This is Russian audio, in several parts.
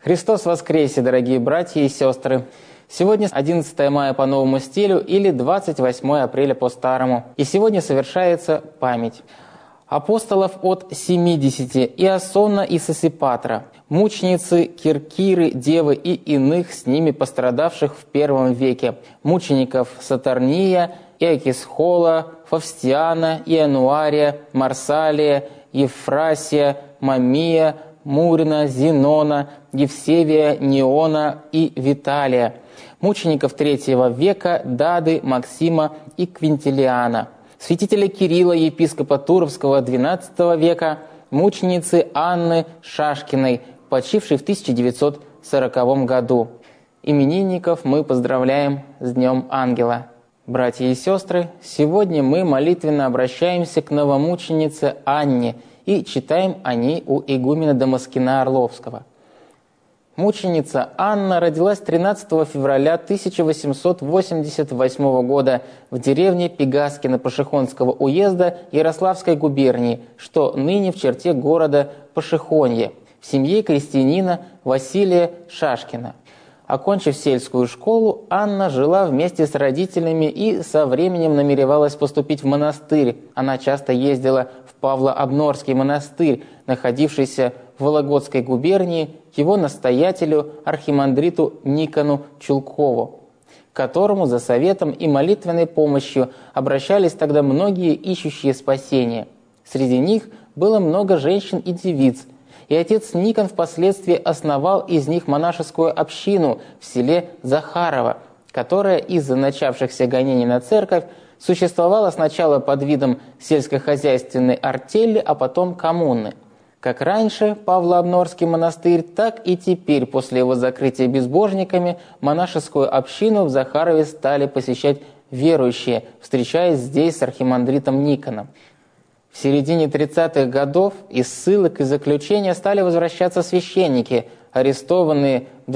Христос воскресе, дорогие братья и сестры! Сегодня 11 мая по новому стилю или 28 апреля по старому. И сегодня совершается память апостолов от 70, Иосонна и Сосипатра, мученицы Киркиры, Девы и иных с ними пострадавших в первом веке, мучеников Сатарния, Иокисхола, Фавстиана, Иануария, Марсалия, Ефрасия, Мамия, Мурина, Зенона, Евсевия, Неона и Виталия, мучеников III века Дады, Максима и Квинтилиана, святителя Кирилла, епископа Туровского XII века, мученицы Анны Шашкиной, почившей в 1940 году. Именинников мы поздравляем с Днем Ангела. Братья и сестры, сегодня мы молитвенно обращаемся к новомученице Анне и читаем о ней у игумена Дамаскина Орловского. Мученица Анна родилась 13 февраля 1888 года в деревне Пегаскино Пашихонского уезда Ярославской губернии, что ныне в черте города Пашихонье, в семье крестьянина Василия Шашкина. Окончив сельскую школу, Анна жила вместе с родителями и со временем намеревалась поступить в монастырь. Она часто ездила в Павло-Обнорский монастырь, находившийся в Вологодской губернии, к его настоятелю архимандриту Никону Чулкову, к которому за советом и молитвенной помощью обращались тогда многие ищущие спасения. Среди них было много женщин и девиц, и отец Никон впоследствии основал из них монашескую общину в селе Захарово, которая из-за начавшихся гонений на церковь существовала сначала под видом сельскохозяйственной артели, а потом коммуны. Как раньше Павло-Обнорский монастырь, так и теперь, после его закрытия безбожниками, монашескую общину в Захарове стали посещать верующие, встречаясь здесь с архимандритом Никоном. В середине 30-х годов из ссылок и заключения стали возвращаться священники, арестованные в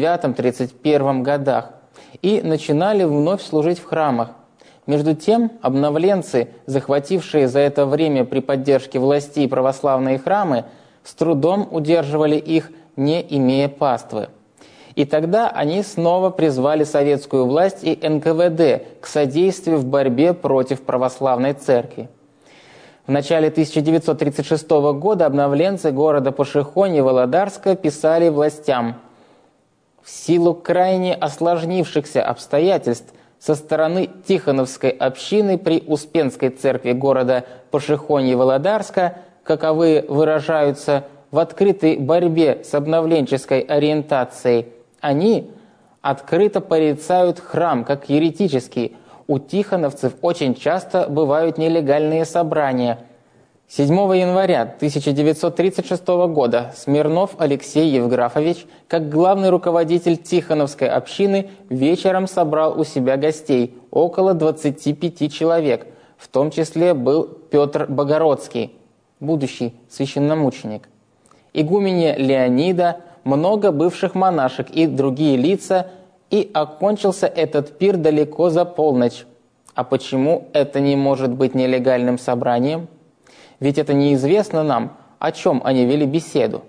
29-31 годах, и начинали вновь служить в храмах. Между тем, обновленцы, захватившие за это время при поддержке властей православные храмы, с трудом удерживали их, не имея паствы. И тогда они снова призвали советскую власть и НКВД к содействию в борьбе против православной церкви. В начале 1936 года обновленцы города Пашихонье-Володарска писали властям: «В силу крайне осложнившихся обстоятельств со стороны Тихоновской общины при Успенской церкви города Пашихонье-Володарска, каковые выражаются в открытой борьбе с обновленческой ориентацией, они открыто порицают храм как еретический. У тихоновцев очень часто бывают нелегальные собрания». 7 января 1936 года Смирнов Алексей Евграфович, как главный руководитель Тихоновской общины, вечером собрал у себя гостей, около 25 человек, в том числе был Петр Богородский, будущий священномученик, игуменья Леонида, много бывших монашек и другие лица, и окончился этот пир далеко за полночь. А почему это не может быть нелегальным собранием? Ведь это неизвестно нам, о чем они вели беседу.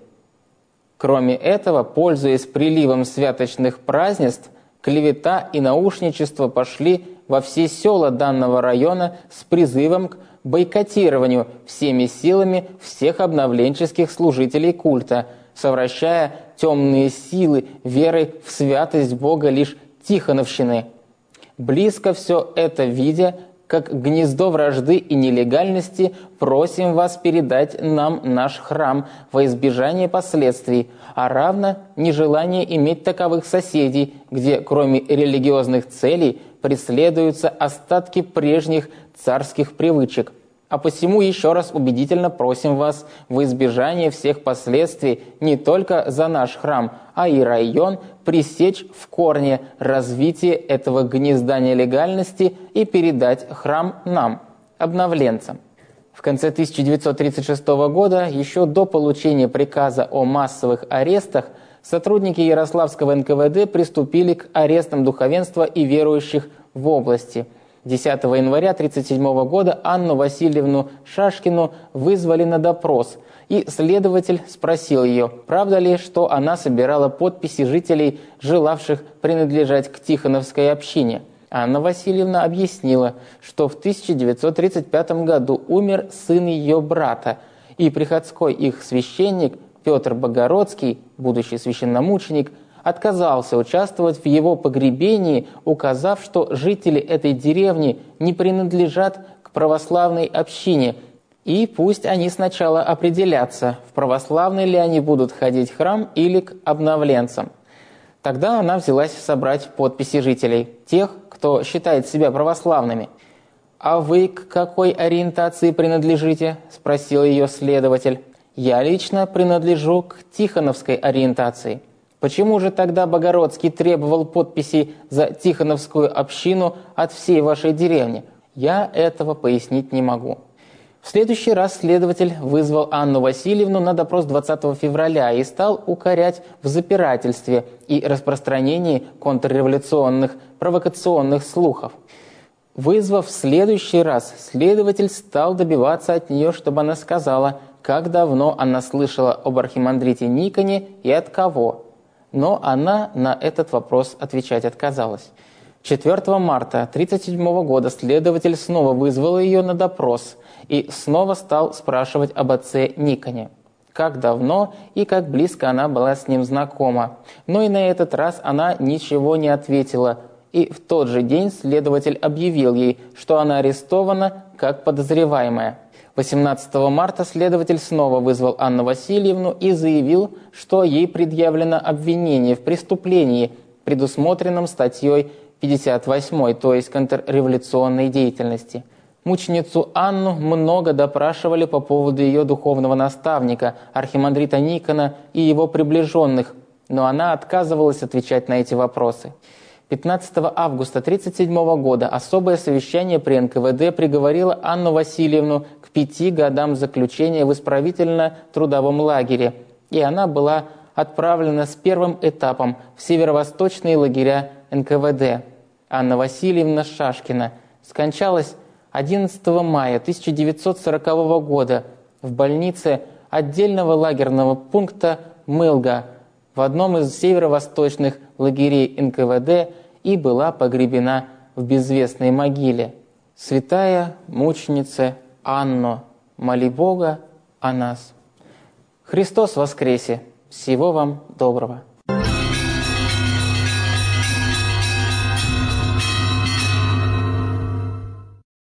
Кроме этого, пользуясь приливом святочных празднеств, клевета и наушничество пошли во все села данного района с призывом к бойкотированию всеми силами всех обновленческих служителей культа, совращая темные силы верой в святость Бога лишь Тихоновщины. Близко все это видя, как гнездо вражды и нелегальности, просим вас передать нам наш храм во избежание последствий, а равно нежелание иметь таковых соседей, где кроме религиозных целей преследуются остатки прежних царских привычек. А посему еще раз убедительно просим вас во избежание всех последствий не только за наш храм, а и район пресечь в корне развитие этого гнезда нелегальности и передать храм нам, обновленцам. В конце 1936 года, еще до получения приказа о массовых арестах, сотрудники Ярославского НКВД приступили к арестам духовенства и верующих в области. 10 января 1937 года Анну Васильевну Шашкину вызвали на допрос, и следователь спросил ее, правда ли, что она собирала подписи жителей, желавших принадлежать к Тихоновской общине. Анна Васильевна объяснила, что в 1935 году умер сын ее брата, и приходской их священник Петр Богородский, будущий священномученик, отказался участвовать в его погребении, указав, что жители этой деревни не принадлежат к православной общине, и пусть они сначала определятся, в православный ли они будут ходить в храм или к обновленцам. Тогда она взялась собрать подписи жителей, тех, кто считает себя православными. «А вы к какой ориентации принадлежите?» – спросил ее следователь. «Я лично принадлежу к Тихоновской ориентации». «Почему же тогда Богородский требовал подписей за Тихоновскую общину от всей вашей деревни?» «Я этого пояснить не могу». В следующий раз следователь вызвал Анну Васильевну на допрос 20 февраля и стал укорять в запирательстве и распространении контрреволюционных провокационных слухов. Вызвав в следующий раз, следователь стал добиваться от нее, чтобы она сказала, как давно она слышала об архимандрите Никоне и от кого. Но она на этот вопрос отвечать отказалась. 4 марта 1937 года следователь снова вызвал ее на допрос и снова стал спрашивать об отце Никоне. Как давно и как близко она была с ним знакома. Но и на этот раз она ничего не ответила, и в тот же день следователь объявил ей, что она арестована как подозреваемая. 18 марта следователь снова вызвал Анну Васильевну и заявил, что ей предъявлено обвинение в преступлении, предусмотренном статьей 58, то есть контрреволюционной деятельности. Мученицу Анну много допрашивали по поводу ее духовного наставника, архимандрита Никона и его приближенных, но она отказывалась отвечать на эти вопросы. 15 августа 1937 года особое совещание при НКВД приговорило Анну Васильевну к 5 годам заключения в исправительно-трудовом лагере, и она была отправлена с первым этапом в северо-восточные лагеря НКВД. Анна Васильевна Шашкина скончалась 11 мая 1940 года в больнице отдельного лагерного пункта Мылга в одном из северо-восточных лагерей НКВД и была погребена в безвестной могиле. Святая мученица Анно, моли Бога о нас. Христос воскресе! Всего вам доброго!